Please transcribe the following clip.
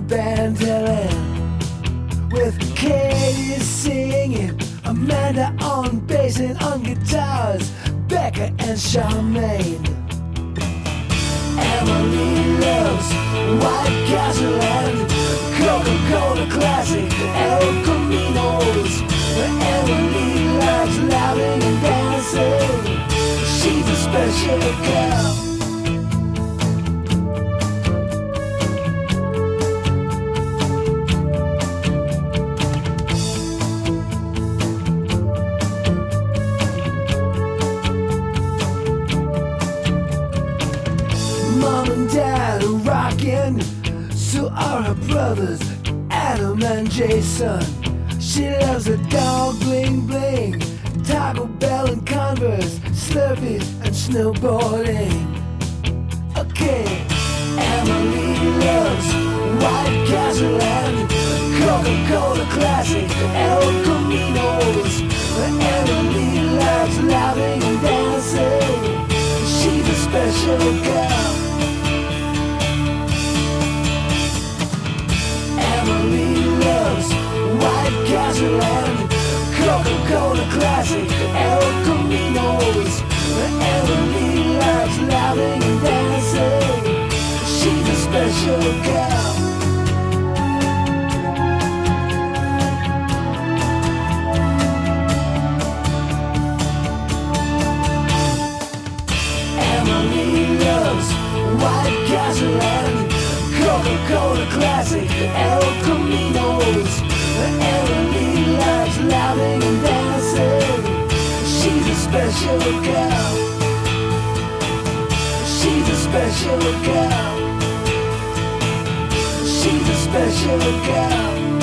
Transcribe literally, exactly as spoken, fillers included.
band Helen, with Katie singing, Amanda on bass and on guitars, Becca and Charmaine. Emily loves White Castle and Coca-Cola Classic, El Caminos. Emily likes laughing and dancing. She's a special girl. Mom and Dad are rocking, so are her brothers, Adam and Jason. She loves the dog bling bling, Taco Bell and Converse, Slurpees and snowboarding. Okay, Emily loves White Castle and Coca-Cola Classic, El Caminos. Emily likes laughing and dancing. She's a special girl. Emily loves White Castle and Coca-Cola Classic, El Caminos. Emily likes laughing and dancing. She's a special girl. Emily loves White Castle and Coca-Cola Classic, El Caminos. Emily likes laughing and dancing. She's a special girl. She's a special girl. She's a special girl.